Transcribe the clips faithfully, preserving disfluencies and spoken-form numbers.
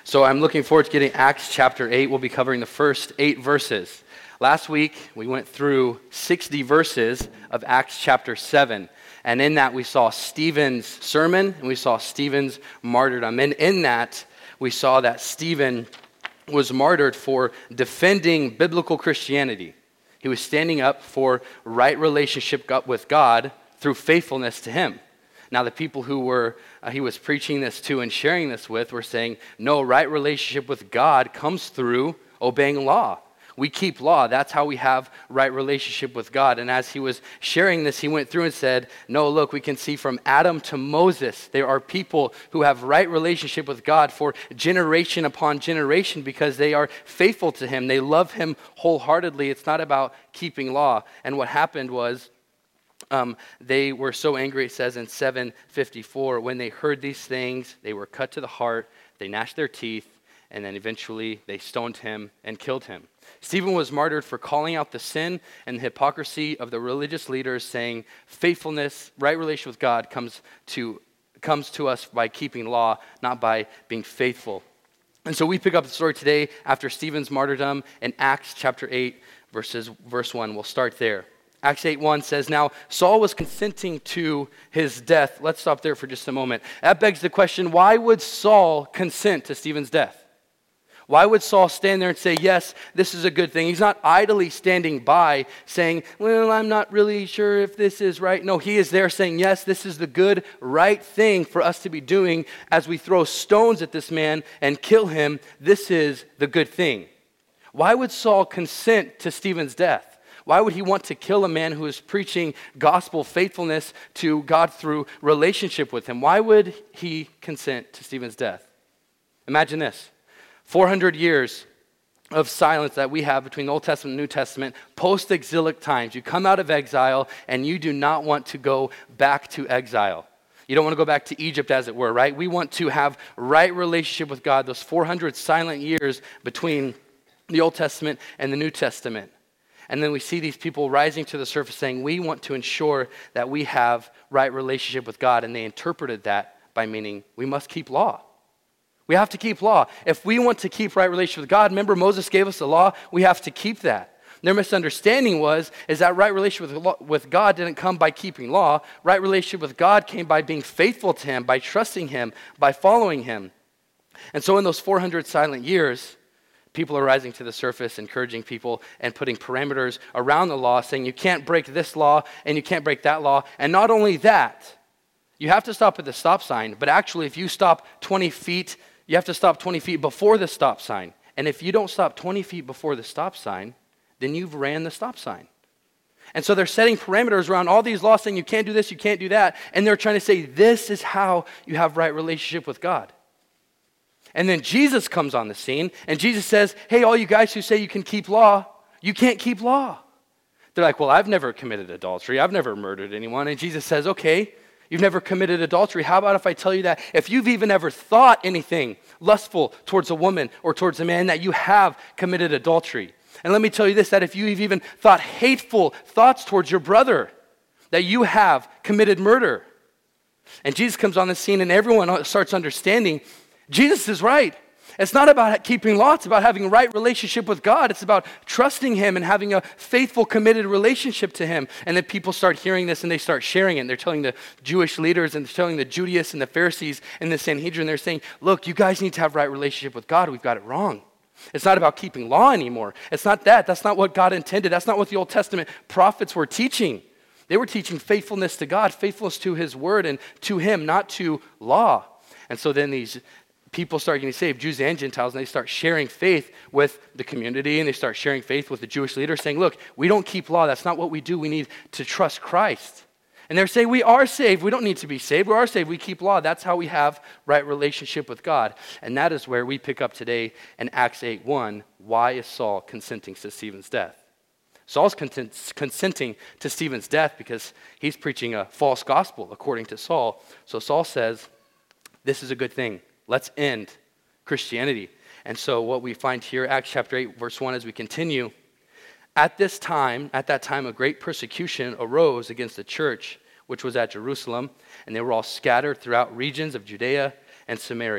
So I'm looking forward to getting Acts chapter eight. We'll be covering the first eight verses. Last week, we went through sixty verses of Acts chapter seven. And in that, we saw Stephen's sermon, and we saw Stephen's martyrdom. And in that, we saw that Stephen was martyred for defending biblical Christianity. He was standing up for right relationship with God through faithfulness to him. Now, the people who were uh, he was preaching this to and sharing this with were saying, no, right relationship with God comes through obeying law. We keep law. That's how we have right relationship with God. And as he was sharing this, he went through and said, no, look, we can see from Adam to Moses, there are people who have right relationship with God for generation upon generation because they are faithful to him. They love him wholeheartedly. It's not about keeping law. And what happened was, Um, they were so angry, it says in seven fifty-four, when they heard these things, they were cut to the heart, they gnashed their teeth, and then eventually they stoned him and killed him. Stephen was martyred for calling out the sin and the hypocrisy of the religious leaders, saying faithfulness, right relation with God comes to, comes to us by keeping law, not by being faithful. And so we pick up the story today after Stephen's martyrdom in Acts chapter eight, verses, verse one. We'll start there. Acts eight one says, now Saul was consenting to his death. Let's stop there for just a moment. That begs the question, why would Saul consent to Stephen's death? Why would Saul stand there and say, yes, this is a good thing? He's not idly standing by saying, well, I'm not really sure if this is right. No, he is there saying, yes, this is the good, right thing for us to be doing as we throw stones at this man and kill him. This is the good thing. Why would Saul consent to Stephen's death? Why would he want to kill a man who is preaching gospel faithfulness to God through relationship with him? Why would he consent to Stephen's death? Imagine this. four hundred years of silence that we have between the Old Testament and New Testament, post-exilic times. You come out of exile and you do not want to go back to exile. You don't want to go back to Egypt, as it were, right? We want to have right relationship with God, those four hundred silent years between the Old Testament and the New Testament. And then we see these people rising to the surface saying, we want to ensure that we have right relationship with God. And they interpreted that by meaning we must keep law. We have to keep law. If we want to keep right relationship with God, remember Moses gave us the law, we have to keep that. Their misunderstanding was, is that right relationship with, with God didn't come by keeping law. Right relationship with God came by being faithful to him, by trusting him, by following him. And so in those four hundred silent years, people are rising to the surface, encouraging people and putting parameters around the law, saying you can't break this law and you can't break that law. And not only that, you have to stop at the stop sign, but actually if you stop twenty feet, you have to stop twenty feet before the stop sign. And if you don't stop twenty feet before the stop sign, then you've ran the stop sign. And so they're setting parameters around all these laws saying you can't do this, you can't do that. And they're trying to say this is how you have right relationship with God. And then Jesus comes on the scene, and Jesus says, hey, all you guys who say you can keep law, you can't keep law. They're like, well, I've never committed adultery. I've never murdered anyone. And Jesus says, okay, you've never committed adultery. How about if I tell you that if you've even ever thought anything lustful towards a woman or towards a man, that you have committed adultery? And let me tell you this, that if you've even thought hateful thoughts towards your brother, that you have committed murder. And Jesus comes on the scene, and everyone starts understanding Jesus is right. It's not about keeping law. It's about having a right relationship with God. It's about trusting him and having a faithful, committed relationship to him. And then people start hearing this and they start sharing it. And they're telling the Jewish leaders and they're telling the Judaïsts and the Pharisees and the Sanhedrin, they're saying, look, you guys need to have right relationship with God. We've got it wrong. It's not about keeping law anymore. It's not that. That's not what God intended. That's not what the Old Testament prophets were teaching. They were teaching faithfulness to God, faithfulness to his word and to him, not to law. And so then these people start getting saved, Jews and Gentiles, and they start sharing faith with the community, and they start sharing faith with the Jewish leaders, saying, look, we don't keep law. That's not what we do. We need to trust Christ. And they're saying, we are saved. We don't need to be saved. We are saved. We keep law. That's how we have right relationship with God. And that is where we pick up today in Acts eight one. Why is Saul consenting to Stephen's death? Saul's content, consenting to Stephen's death because he's preaching a false gospel, according to Saul. So Saul says, this is a good thing. Let's end Christianity. And so what we find here, Acts chapter eight, verse one, as we continue, at this time, at that time, a great persecution arose against the church, which was at Jerusalem, and they were all scattered throughout regions of Judea and Samaria.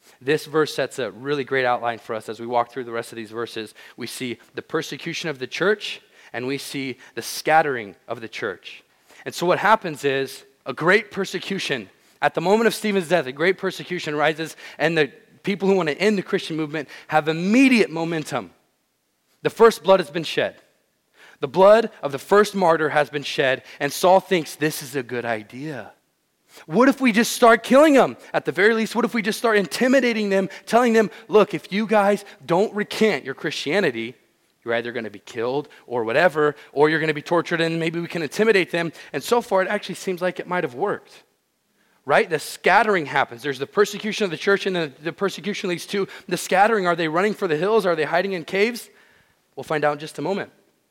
This verse sets a really great outline for us as we walk through the rest of these verses. We see the persecution of the church, and we see the scattering of the church. And so what happens is a great persecution. At the moment of Stephen's death, a great persecution rises, and the people who want to end the Christian movement have immediate momentum. The first blood has been shed. The blood of the first martyr has been shed, and Saul thinks this is a good idea. What if we just start killing them? At the very least, what if we just start intimidating them, telling them, look, if you guys don't recant your Christianity, you're either going to be killed or whatever, or you're going to be tortured, and maybe we can intimidate them. And so far, it actually seems like it might have worked. Right? The scattering happens. There's the persecution of the church, and the, the persecution leads to the scattering. Are they running for the hills? Are they hiding in caves? We'll find out in just a moment.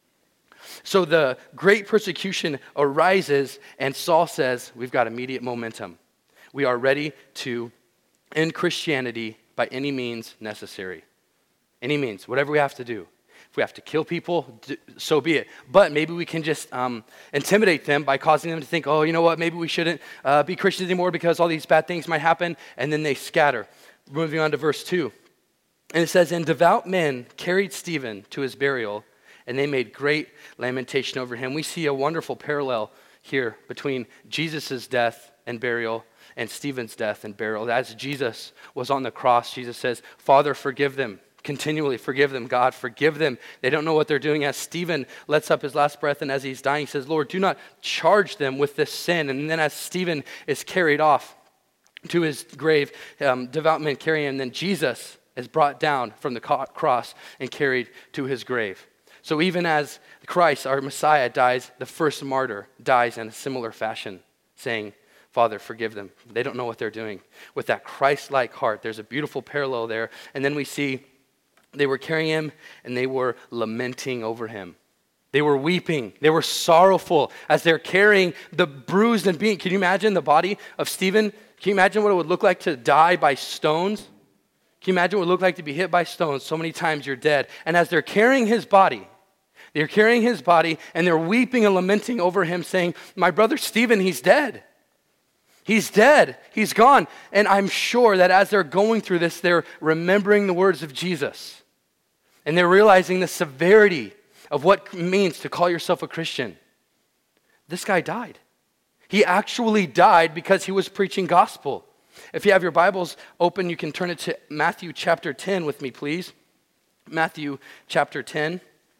So the great persecution arises, and Saul says, we've got immediate momentum. We are ready to end Christianity by any means necessary. Any means, whatever we have to do. If we have to kill people, so be it. But maybe we can just um, intimidate them by causing them to think, oh, you know what, maybe we shouldn't uh, be Christians anymore because all these bad things might happen, and then they scatter. Moving on to verse two. And it says, and devout men carried Stephen to his burial, and they made great lamentation over him. We see a wonderful parallel here between Jesus' death and burial and Stephen's death and burial. As Jesus was on the cross, Jesus says, Father, forgive them. Continually forgive them, God, forgive them. They don't know what they're doing. As Stephen lets up his last breath, and as he's dying, he says, Lord, do not charge them with this sin. And then as Stephen is carried off to his grave, um, devout men carry him, and then Jesus is brought down from the cross and carried to his grave. So even as Christ, our Messiah, dies, the first martyr dies in a similar fashion, saying, Father, forgive them. They don't know what they're doing. With that Christ-like heart, there's a beautiful parallel there. And then we see they were carrying him, and they were lamenting over him. They were weeping. They were sorrowful as they're carrying the bruised and beaten. Can you imagine the body of Stephen? Can you imagine what it would look like to die by stones? Can you imagine what it would look like to be hit by stones? So many times you're dead. And as they're carrying his body, they're carrying his body, and they're weeping and lamenting over him, saying, my brother Stephen, he's dead. He's dead. He's gone. And I'm sure that as they're going through this, they're remembering the words of Jesus. And they're realizing the severity of what it means to call yourself a Christian. This guy died. He actually died because he was preaching gospel. If you have your Bibles open, you can turn it to Matthew chapter ten with me, please. Matthew chapter ten.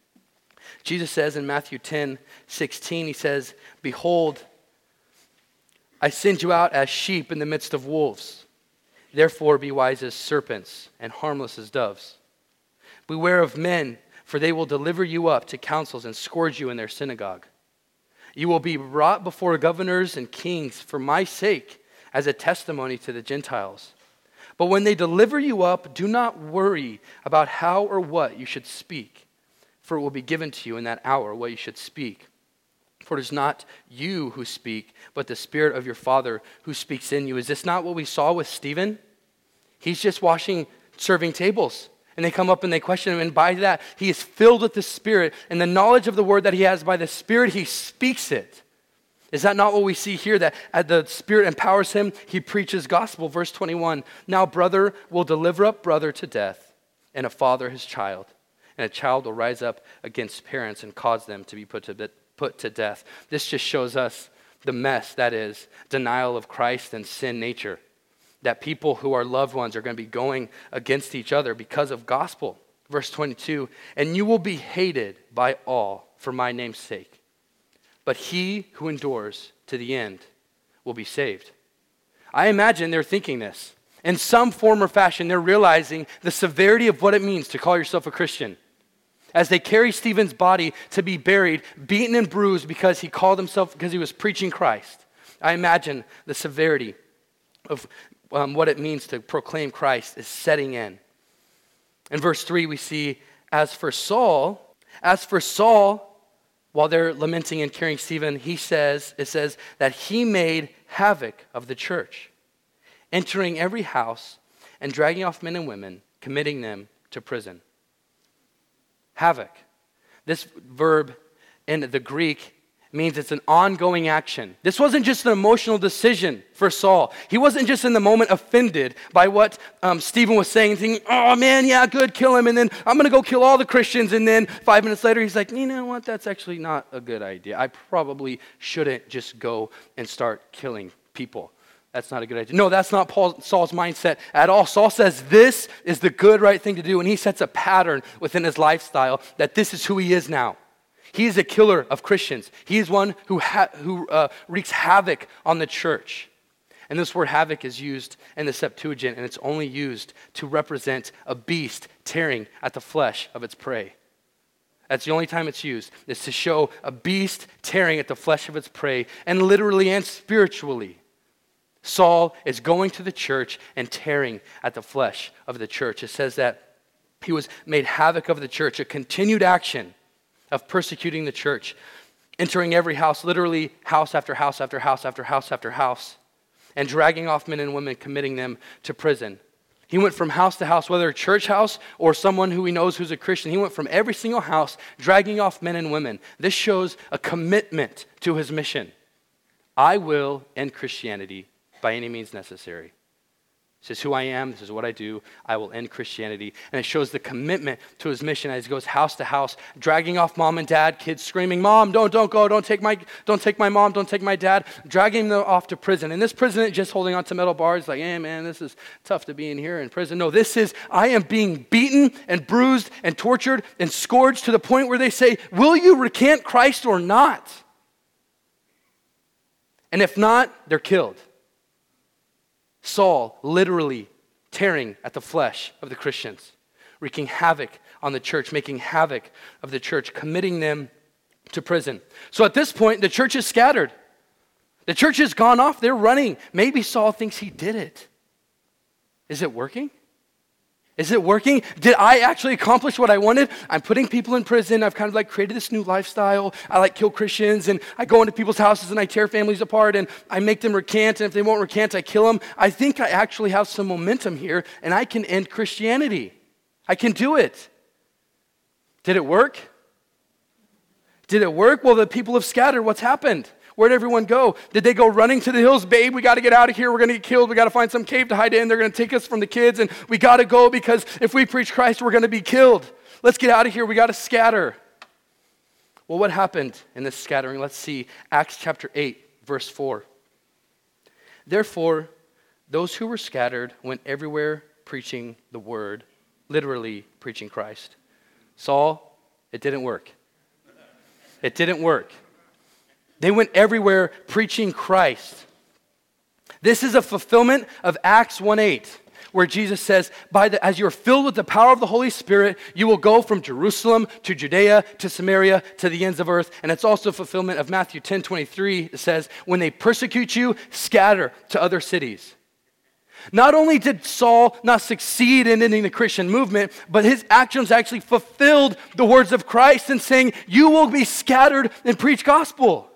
Jesus says in Matthew ten sixteen, he says, behold, I send you out as sheep in the midst of wolves. Therefore be wise as serpents and harmless as doves. Beware of men, for they will deliver you up to councils and scourge you in their synagogue. You will be brought before governors and kings for my sake as a testimony to the Gentiles. But when they deliver you up, do not worry about how or what you should speak, for it will be given to you in that hour what you should speak. For it is not you who speak, but the Spirit of your Father who speaks in you. Is this not what we saw with Stephen? He's just washing, serving tables. And they come up and they question him, and by that, he is filled with the Spirit, and the knowledge of the word that he has by the Spirit, he speaks it. Is that not what we see here, that as the Spirit empowers him, he preaches gospel? Verse twenty-one, now brother will deliver up brother to death, and a father his child, and a child will rise up against parents and cause them to be put to, put to death. This just shows us the mess that is denial of Christ and sin nature. That people who are loved ones are going to be going against each other because of gospel. Verse twenty-two, and you will be hated by all for my name's sake. But he who endures to the end will be saved. I imagine they're thinking this. In some form or fashion, they're realizing the severity of what it means to call yourself a Christian. As they carry Stephen's body to be buried, beaten and bruised because he called himself, because he was preaching Christ. I imagine the severity of Um, what it means to proclaim Christ is setting in. In verse three, we see, as for Saul, as for Saul, while they're lamenting and carrying Stephen, he says, it says that he made havoc of the church, entering every house and dragging off men and women, committing them to prison. Havoc. This verb in the Greek means it's an ongoing action. This wasn't just an emotional decision for Saul. He wasn't just in the moment offended by what um, Stephen was saying, thinking, oh man, yeah, good, kill him, and then I'm going to go kill all the Christians, and then five minutes later he's like, you know what, that's actually not a good idea. I probably shouldn't just go and start killing people. That's not a good idea. No, that's not Paul, Saul's mindset at all. Saul says this is the good, right thing to do, and he sets a pattern within his lifestyle that this is who he is now. He is a killer of Christians. He is one who ha- who uh, wreaks havoc on the church. And this word havoc is used in the Septuagint, and it's only used to represent a beast tearing at the flesh of its prey. That's the only time it's used, is to show a beast tearing at the flesh of its prey, and literally and spiritually. Saul is going to the church and tearing at the flesh of the church. It says that he was made havoc of the church, a continued action of persecuting the church, entering every house, literally house after house after house after house after house, and dragging off men and women, committing them to prison. He went from house to house, whether a church house or someone who he knows who's a Christian. He went from every single house, dragging off men and women. This shows a commitment to his mission. I will end Christianity by any means necessary. This is who I am. This is what I do. I will end Christianity. And it shows the commitment to his mission as he goes house to house, dragging off mom and dad, kids screaming, Mom, don't, don't go. Don't take my, don't take my mom. Don't take my dad. Dragging them off to prison. And this prison isn't just holding on to metal bars like, hey, man, this is tough to be in here in prison. No, this is, I am being beaten and bruised and tortured and scourged to the point where they say, will you recant Christ or not? And if not, they're killed. Saul literally tearing at the flesh of the Christians, wreaking havoc on the church, making havoc of the church, committing them to prison. So at this point, the church is scattered. The church has gone off. They're running. Maybe Saul thinks he did it. Is it working? Is it working? Did I actually accomplish what I wanted? I'm putting people in prison. I've kind of like created this new lifestyle. I like kill Christians, and I go into people's houses and I tear families apart, and I make them recant, and if they won't recant, I kill them. I think I actually have some momentum here, and I can end Christianity. I can do it. Did it work? Did it work? Well, the people have scattered. What's happened? Where'd everyone go? Did they go running to the hills? Babe, we got to get out of here. We're going to get killed. We got to find some cave to hide in. They're going to take us from the kids, and we got to go because if we preach Christ, we're going to be killed. Let's get out of here. We got to scatter. Well, what happened in this scattering? Let's see. Acts chapter eight, verse four. Therefore, those who were scattered went everywhere preaching the word, literally preaching Christ. Saul, it didn't work. It didn't work. They went everywhere preaching Christ. This is a fulfillment of Acts one eight, where Jesus says, "By the, as you're filled with the power of the Holy Spirit, you will go from Jerusalem to Judea to Samaria to the ends of earth." And it's also fulfillment of Matthew ten twenty-three. It says, "When they persecute you, scatter to other cities." Not only did Saul not succeed in ending the Christian movement, but his actions actually fulfilled the words of Christ in saying, you will be scattered and preach gospel.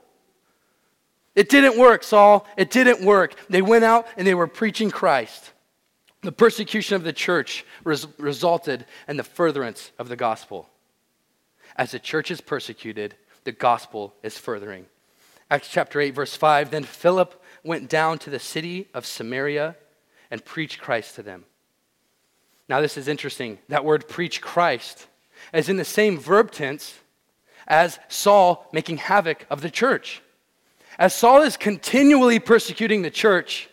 It didn't work, Saul. It didn't work. They went out and they were preaching Christ. The persecution of the church res- resulted in the furtherance of the gospel. As the church is persecuted, the gospel is furthering. Acts chapter eight, verse five, then Philip went down to the city of Samaria and preached Christ to them. Now this is interesting. That word preach Christ is in the same verb tense as Saul making havoc of the church. As Saul is continually persecuting the church,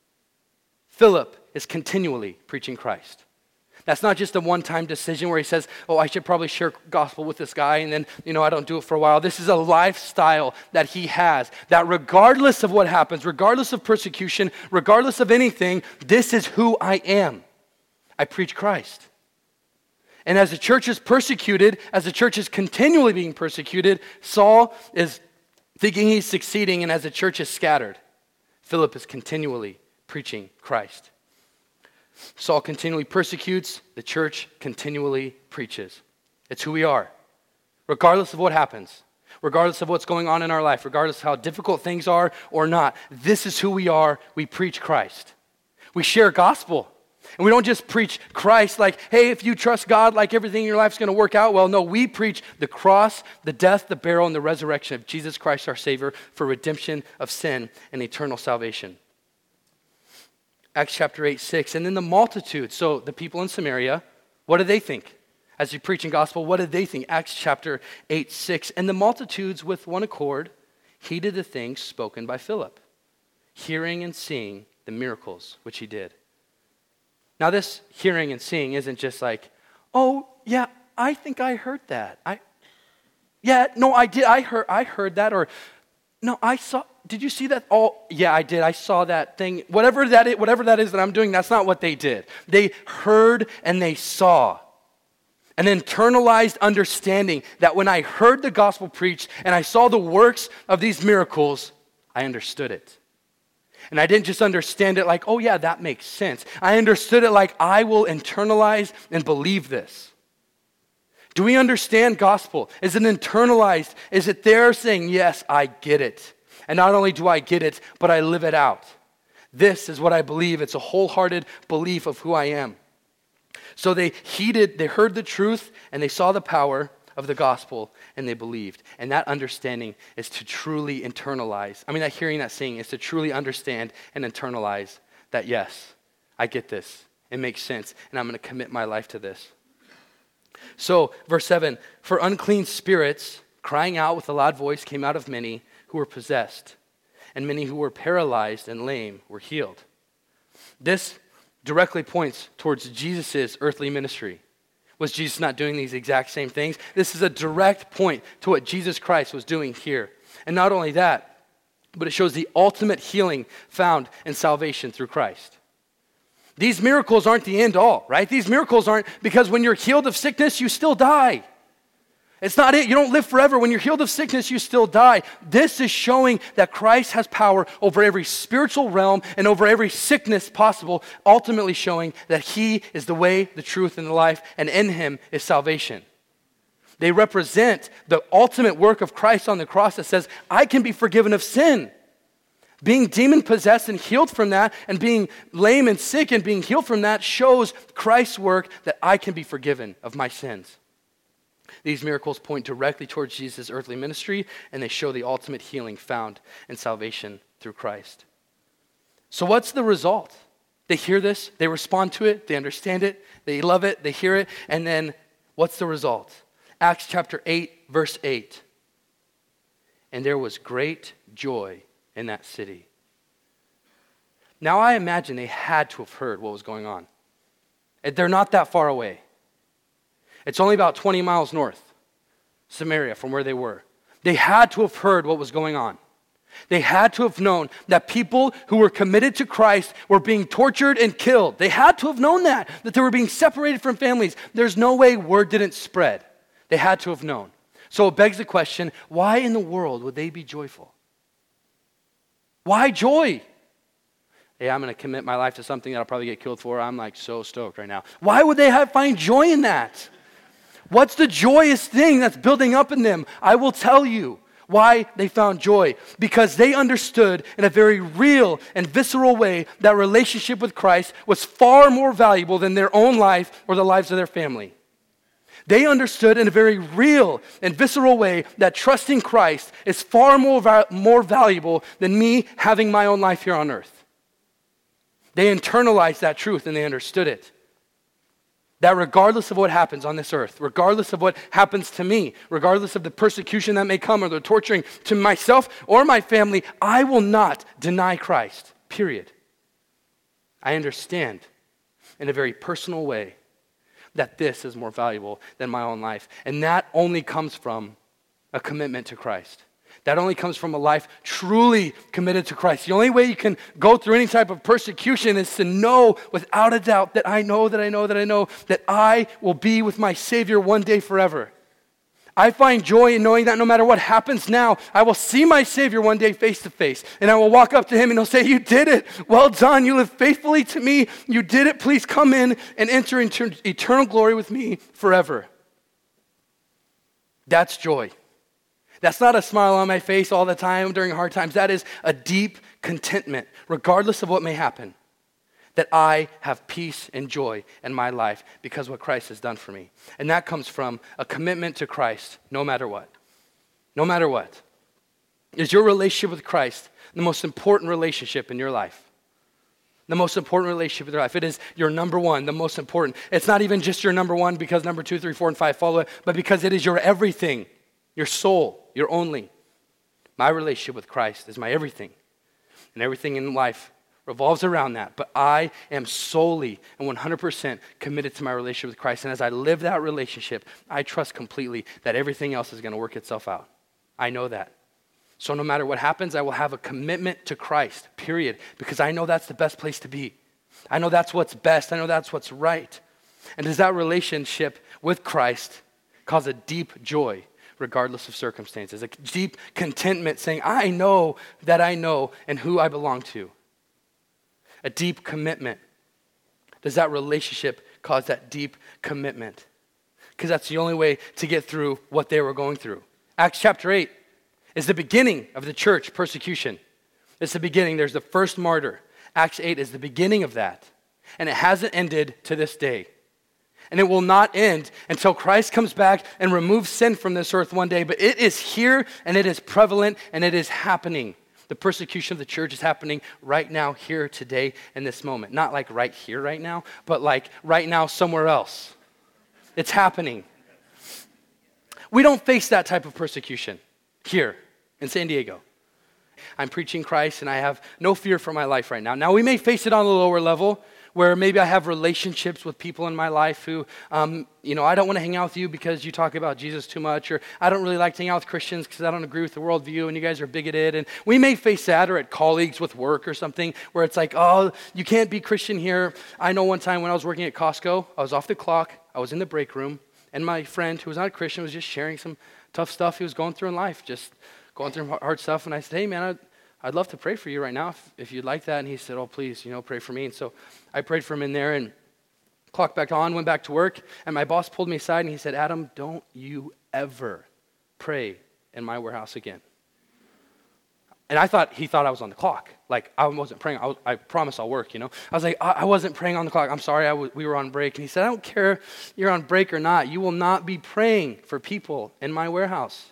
Philip is continually preaching Christ. That's not just a one-time decision where he says, oh, I should probably share gospel with this guy, and then, you know, I don't do it for a while. This is a lifestyle that he has, that regardless of what happens, regardless of persecution, regardless of anything, this is who I am. I preach Christ. And as the church is persecuted, as the church is continually being persecuted, Saul is thinking he's succeeding, and as the church is scattered, Philip is continually preaching Christ. Saul continually persecutes, the church continually preaches. It's who we are, regardless of what happens, regardless of what's going on in our life, regardless of how difficult things are or not. This is who we are. We preach Christ. We share gospel. And we don't just preach Christ like, hey, if you trust God, like everything in your life is going to work out well. No, we preach the cross, the death, the burial, and the resurrection of Jesus Christ, our Savior, for redemption of sin and eternal salvation. Acts chapter eight, six. And then the multitude. So the people in Samaria, what do they think? As you preach in gospel, what did they think? Acts chapter eight, six. And the multitudes with one accord heeded the things spoken by Philip, hearing and seeing the miracles which he did. Now this hearing and seeing isn't just like, oh, yeah, I think I heard that. I, yeah, no, I did. I heard, I heard that. Or, no, I saw, did you see that? Oh, yeah, I did. I saw that thing. Whatever that is, whatever that is that I'm doing, that's not what they did. They heard and they saw. An internalized understanding that when I heard the gospel preached and I saw the works of these miracles, I understood it. And I didn't just understand it like, oh yeah, that makes sense. I understood it like I will internalize and believe this. Do we understand gospel? Is it internalized? Is it there saying, yes, I get it. And not only do I get it, but I live it out. This is what I believe. It's a wholehearted belief of who I am. So they heeded, they heard the truth, and they saw the power of the gospel, and they believed. And that understanding is to truly internalize. I mean, that hearing, that seeing is to truly understand and internalize that, yes, I get this. It makes sense, and I'm going to commit my life to this. So, verse seven, for unclean spirits, crying out with a loud voice, came out of many who were possessed, and many who were paralyzed and lame were healed. This directly points towards Jesus' earthly ministry. Was Jesus not doing these exact same things? This is a direct point to what Jesus Christ was doing here. And not only that, but it shows the ultimate healing found in salvation through Christ. These miracles aren't the end all, right? These miracles aren't because when you're healed of sickness, you still die. It's not it. You don't live forever. When you're healed of sickness, you still die. This is showing that Christ has power over every spiritual realm and over every sickness possible, ultimately showing that he is the way, the truth, and the life, and in him is salvation. They represent the ultimate work of Christ on the cross that says, I can be forgiven of sin. Being demon-possessed and healed from that, and being lame and sick and being healed from that shows Christ's work that I can be forgiven of my sins. These miracles point directly towards Jesus' earthly ministry, and they show the ultimate healing found in salvation through Christ. So what's the result? They hear this, they respond to it, they understand it, they love it, they hear it, and then what's the result? Acts chapter eight, verse eight. And there was great joy in that city. Now I imagine they had to have heard what was going on. They're not that far away. It's only about twenty miles north, Samaria, from where they were. They had to have heard what was going on. They had to have known that people who were committed to Christ were being tortured and killed. They had to have known that, that they were being separated from families. There's no way word didn't spread. They had to have known. So it begs the question, why in the world would they be joyful? Why joy? Hey, I'm going to commit my life to something that I'll probably get killed for. I'm like so stoked right now. Why would they have, find joy in that? What's the joyous thing that's building up in them? I will tell you why they found joy. Because they understood in a very real and visceral way that relationship with Christ was far more valuable than their own life or the lives of their family. They understood in a very real and visceral way that trusting Christ is far more, va- more valuable than me having my own life here on earth. They internalized that truth and they understood it. That regardless of what happens on this earth, regardless of what happens to me, regardless of the persecution that may come or the torturing to myself or my family, I will not deny Christ, period. I understand in a very personal way that this is more valuable than my own life. And that only comes from a commitment to Christ. That only comes from a life truly committed to Christ. The only way you can go through any type of persecution is to know without a doubt that I know that I know that I know that I will be with my Savior one day forever. I find joy in knowing that no matter what happens now, I will see my Savior one day face to face. And I will walk up to him and he'll say, you did it. Well done. You lived faithfully to me. You did it. Please come in and enter into eternal glory with me forever. That's joy. That's not a smile on my face all the time during hard times. That is a deep contentment, regardless of what may happen. that I have peace and joy in my life because of what Christ has done for me. And that comes from a commitment to Christ no matter what. No matter what. Is your relationship with Christ the most important relationship in your life? The most important relationship in your life. It is your number one, the most important. It's not even just your number one because number two, three, four, and five follow it, but because it is your everything, your soul, your only. My relationship with Christ is my everything. And everything in life revolves around that. But I am solely and one hundred percent committed to my relationship with Christ. And as I live that relationship, I trust completely that everything else is going to work itself out. I know that. So no matter what happens, I will have a commitment to Christ, period. Because I know that's the best place to be. I know that's what's best. I know that's what's right. And does that relationship with Christ cause a deep joy regardless of circumstances? A deep contentment saying, I know that I know and who I belong to. A deep commitment. Does that relationship cause that deep commitment? Because that's the only way to get through what they were going through. Acts chapter eight is the beginning of the church persecution. It's the beginning. There's the first martyr. Acts eight is the beginning of that. And it hasn't ended to this day. And it will not end until Christ comes back and removes sin from this earth one day. But it is here and it is prevalent and it is happening. The persecution of the church is happening right now, here, today, in this moment. Not like right here, right now, but like right now somewhere else. It's happening. We don't face that type of persecution here in San Diego. I'm preaching Christ and I have no fear for my life right now. Now we may face it on a lower level where maybe I have relationships with people in my life who, um, you know, I don't want to hang out with you because you talk about Jesus too much, or I don't really like to hang out with Christians because I don't agree with the worldview and you guys are bigoted. And we may face that, or at colleagues with work or something where it's like, oh, you can't be Christian here. I know one time when I was working at Costco, I was off the clock, I was in the break room, and my friend who was not a Christian was just sharing some tough stuff he was going through in life, just going through hard stuff. And I said, hey man, I'd, I'd love to pray for you right now if, if you'd like that. And he said, oh, please, you know, pray for me. And so I prayed for him in there and clocked back on, went back to work. And my boss pulled me aside and he said, Adam, don't you ever pray in my warehouse again. And I thought he thought I was on the clock. Like I wasn't praying. I, was, I promise I'll work, you know. I was like, I, I wasn't praying on the clock. I'm sorry, I w- we were on break. And he said, I don't care if you're on break or not. You will not be praying for people in my warehouse.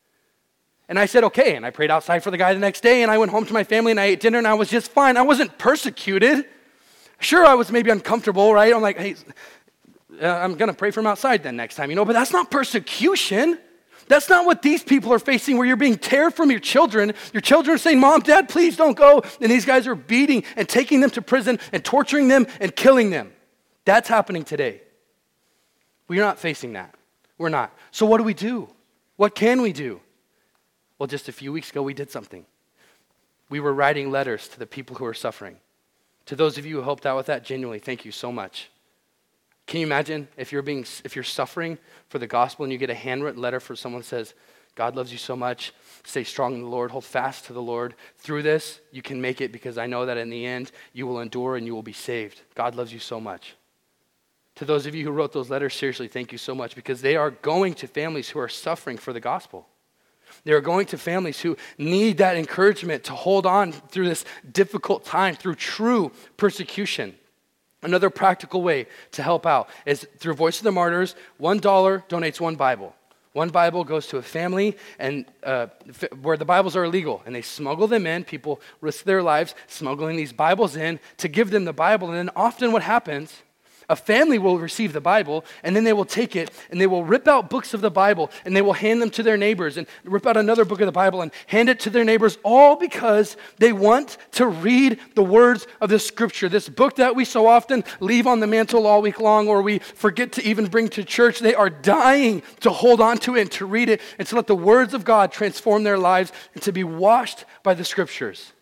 And I said, okay. And I prayed outside for the guy the next day. And I went home to my family and I ate dinner and I was just fine. I wasn't persecuted. Sure, I was maybe uncomfortable, right? I'm like, hey, uh, I'm going to pray for him outside then next time, you know. But that's not persecution. That's not what these people are facing, where you're being teared from your children. Your children are saying, Mom, Dad, please don't go. And these guys are beating and taking them to prison and torturing them and killing them. That's happening today. We're not facing that. We're not. So what do we do? What can we do? Well, just a few weeks ago, we did something. We were writing letters to the people who are suffering. To those of you who helped out with that, genuinely, thank you so much. Can you imagine if you're being, if you're suffering for the gospel and you get a handwritten letter from someone that says, God loves you so much, stay strong in the Lord, hold fast to the Lord. Through this, you can make it because I know that in the end, you will endure and you will be saved. God loves you so much. To those of you who wrote those letters, seriously, thank you so much, because they are going to families who are suffering for the gospel. They are going to families who need that encouragement to hold on through this difficult time, through true persecution. Another practical way to help out is through Voice of the Martyrs. One dollar donates one Bible. One Bible goes to a family and uh, where the Bibles are illegal, and they smuggle them in. People risk their lives smuggling these Bibles in to give them the Bible. And then often what happens, a family will receive the Bible, and then they will take it, and they will rip out books of the Bible, and they will hand them to their neighbors, and rip out another book of the Bible, and hand it to their neighbors, all because they want to read the words of the Scripture. This book that we so often leave on the mantle all week long, or we forget to even bring to church, they are dying to hold on to it and to read it, and to let the words of God transform their lives, and to be washed by the Scriptures.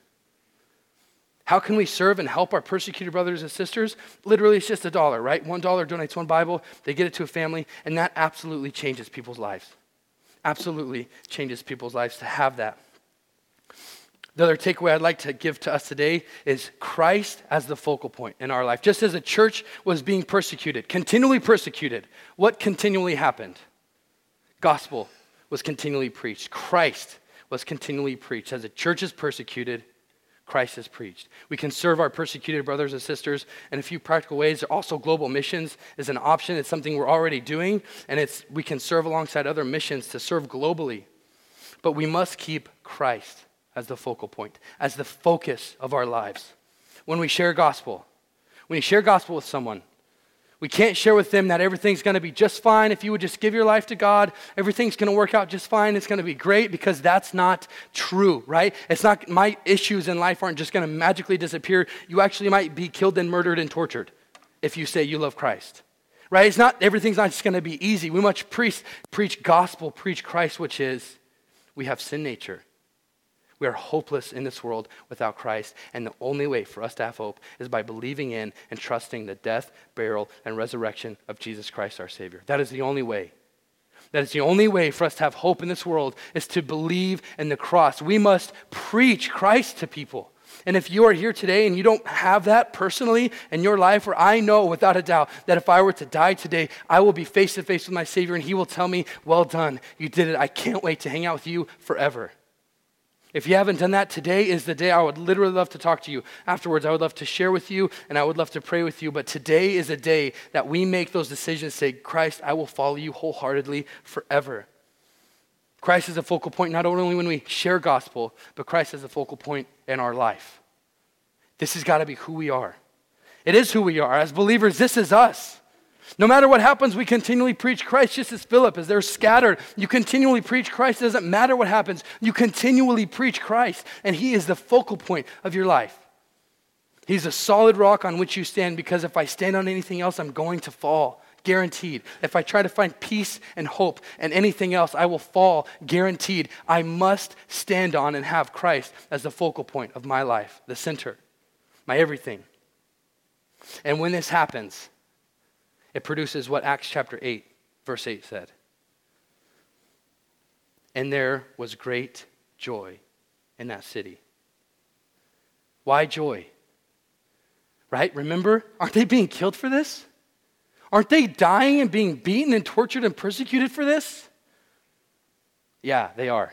How can we serve and help our persecuted brothers and sisters? Literally, it's just a dollar, right? One dollar donates one Bible. They get it to a family, and that absolutely changes people's lives. Absolutely changes people's lives to have that. The other takeaway I'd like to give to us today is Christ as the focal point in our life. Just as the church was being persecuted, continually persecuted, what continually happened? Gospel was continually preached. Christ was continually preached. As the church is persecuted, Christ is preached. We can serve our persecuted brothers and sisters in a few practical ways. Also, global missions is an option. It's something we're already doing, and it's we can serve alongside other missions to serve globally. But we must keep Christ as the focal point, as the focus of our lives. When we share gospel, when you share gospel with someone, we can't share with them that everything's going to be just fine if you would just give your life to God. Everything's going to work out just fine. It's going to be great, because that's not true, right? It's not, my issues in life aren't just going to magically disappear. You actually might be killed and murdered and tortured if you say you love Christ, right? It's not, everything's not just going to be easy. We must preach, preach gospel, preach Christ, which is we have sin nature. We are hopeless in this world without Christ, and the only way for us to have hope is by believing in and trusting the death, burial, and resurrection of Jesus Christ, our Savior. That is the only way. That is the only way for us to have hope in this world, is to believe in the cross. We must preach Christ to people. And if you are here today and you don't have that personally in your life, or I know without a doubt that if I were to die today, I will be face to face with my Savior, and he will tell me, well done, you did it. I can't wait to hang out with you forever. If you haven't done that, today is the day. I would literally love to talk to you. Afterwards, I would love to share with you, and I would love to pray with you. But today is a day that we make those decisions, say, Christ, I will follow you wholeheartedly forever. Christ is a focal point not only when we share gospel, but Christ is a focal point in our life. This has got to be who we are. It is who we are. As believers, this is us. No matter what happens, we continually preach Christ, just as Philip, as they're scattered. You continually preach Christ. It doesn't matter what happens. You continually preach Christ, and he is the focal point of your life. He's a solid rock on which you stand, because if I stand on anything else, I'm going to fall, guaranteed. If I try to find peace and hope and anything else, I will fall, guaranteed. I must stand on and have Christ as the focal point of my life, the center, my everything. And when this happens, it produces what Acts chapter eight, verse eight said. And there was great joy in that city. Why joy? Right? Remember, aren't they being killed for this? Aren't they dying and being beaten and tortured and persecuted for this? Yeah, they are.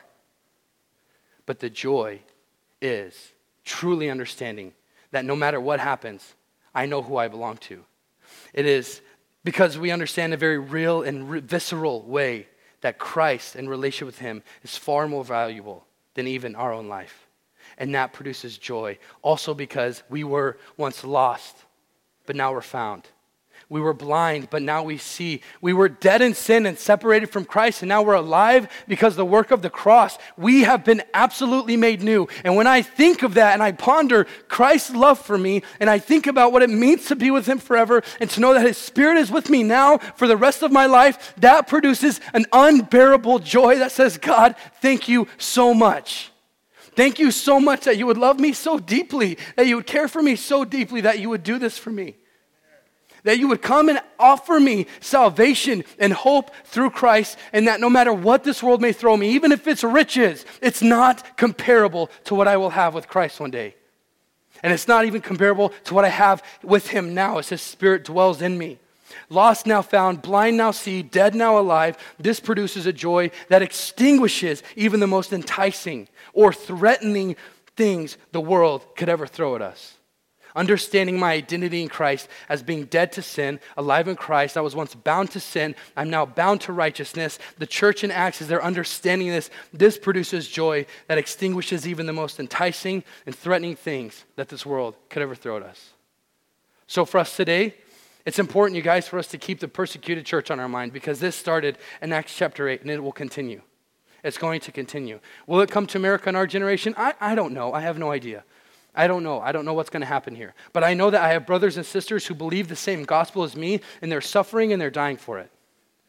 But the joy is truly understanding that no matter what happens, I know who I belong to. It is because we understand in a very real and re- visceral way that Christ and relationship with him is far more valuable than even our own life. And that produces joy. Also because we were once lost, but now we're found. We were blind, but now we see. We were dead in sin and separated from Christ, and now we're alive because of the work of the cross. We have been absolutely made new. And when I think of that and I ponder Christ's love for me, and I think about what it means to be with him forever and to know that his Spirit is with me now for the rest of my life, that produces an unbearable joy that says, God, thank you so much. Thank you so much that you would love me so deeply, that you would care for me so deeply, that you would do this for me. That you would come and offer me salvation and hope through Christ, and that no matter what this world may throw me, even if it's riches, it's not comparable to what I will have with Christ one day. And it's not even comparable to what I have with him now as his Spirit dwells in me. Lost now found, blind now see, dead now alive. This produces a joy that extinguishes even the most enticing or threatening things the world could ever throw at us. Understanding my identity in Christ as being dead to sin, alive in Christ. I was once bound to sin. I'm now bound to righteousness. The church in Acts, as they're understanding this, this produces joy that extinguishes even the most enticing and threatening things that this world could ever throw at us. So for us today, it's important, you guys, for us to keep the persecuted church on our mind, because this started in Acts chapter eight, and it will continue. It's going to continue. Will it come to America in our generation? I, I don't know. I have no idea. I don't know. I don't know what's going to happen here. But I know that I have brothers and sisters who believe the same gospel as me, and they're suffering and they're dying for it.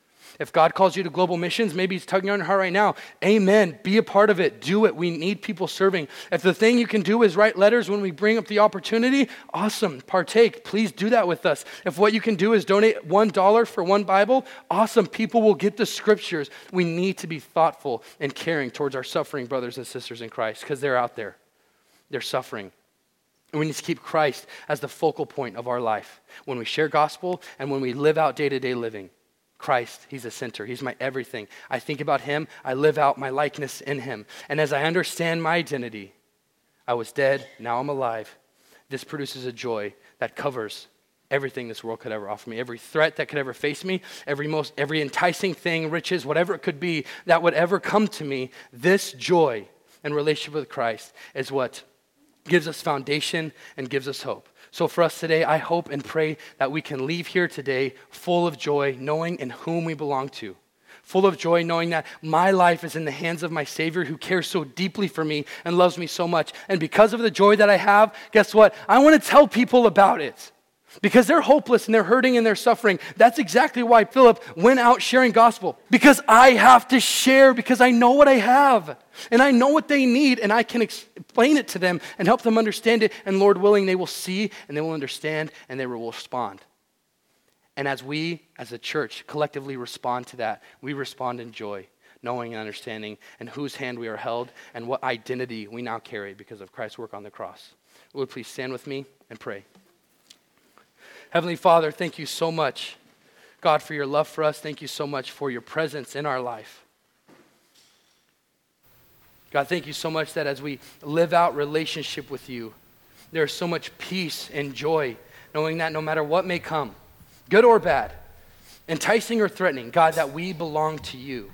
If God calls you to global missions, maybe he's tugging on your heart right now. Amen. Be a part of it. Do it. We need people serving. If the thing you can do is write letters when we bring up the opportunity, awesome. Partake. Please do that with us. If what you can do is donate one dollar for one Bible, awesome. People will get the scriptures. We need to be thoughtful and caring towards our suffering brothers and sisters in Christ, because they're out there. They're suffering. And we need to keep Christ as the focal point of our life. When we share gospel and when we live out day-to-day living, Christ, he's the center. He's my everything. I think about him. I live out my likeness in him. And as I understand my identity, I was dead, now I'm alive. This produces a joy that covers everything this world could ever offer me, every threat that could ever face me, every most, every enticing thing, riches, whatever it could be that would ever come to me. This joy and relationship with Christ is what gives us foundation and gives us hope. So for us today, I hope and pray that we can leave here today full of joy, knowing in whom we belong to. Full of joy, knowing that my life is in the hands of my Savior who cares so deeply for me and loves me so much. And because of the joy that I have, guess what? I want to tell people about it. Because they're hopeless and they're hurting and they're suffering. That's exactly why Philip went out sharing gospel. Because I have to share, because I know what I have. And I know what they need, and I can explain it to them and help them understand it. And Lord willing, they will see and they will understand and they will respond. And as we, as a church, collectively respond to that, we respond in joy, knowing and understanding in whose hand we are held and what identity we now carry because of Christ's work on the cross. Lord, please stand with me and pray. Heavenly Father, thank you so much, God, for your love for us. Thank you so much for your presence in our life. God, thank you so much that as we live out relationship with you, there is so much peace and joy, knowing that no matter what may come, good or bad, enticing or threatening, God, that we belong to you.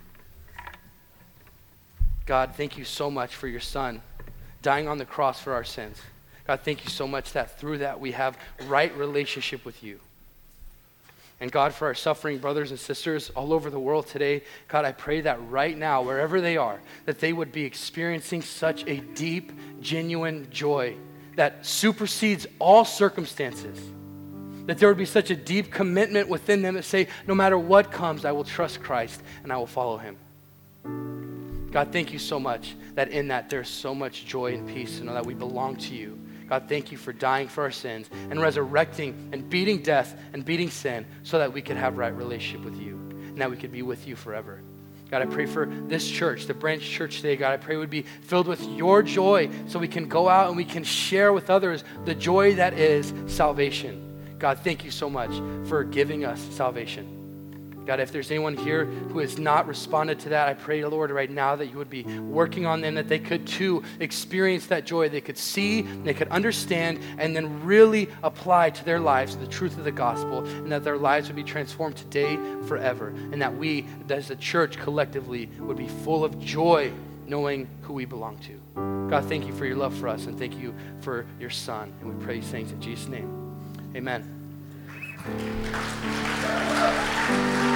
God, thank you so much for your Son dying on the cross for our sins. God, thank you so much that through that we have right relationship with you. And God, for our suffering brothers and sisters all over the world today, God, I pray that right now, wherever they are, that they would be experiencing such a deep, genuine joy that supersedes all circumstances. That there would be such a deep commitment within them that say, no matter what comes, I will trust Christ and I will follow him. God, thank you so much that in that there's so much joy and peace to know that we belong to you. God, thank you for dying for our sins and resurrecting and beating death and beating sin so that we could have right relationship with you and that we could be with you forever. God, I pray for this church, the Branch Church today. God, I pray would be filled with your joy so we can go out and we can share with others the joy that is salvation. God, thank you so much for giving us salvation. God, if there's anyone here who has not responded to that, I pray, Lord, right now that you would be working on them, that they could too experience that joy. They could see, they could understand, and then really apply to their lives the truth of the gospel, and that their lives would be transformed today, forever, and that we, as a church collectively, would be full of joy knowing who we belong to. God, thank you for your love for us, and thank you for your Son. And we pray these things in Jesus' name. Amen.